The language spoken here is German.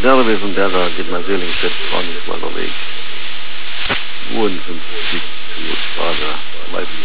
Konzerne gewesen, der da geht mein Seelengesetz 20 Mal unterwegs. 52 Grad, weiß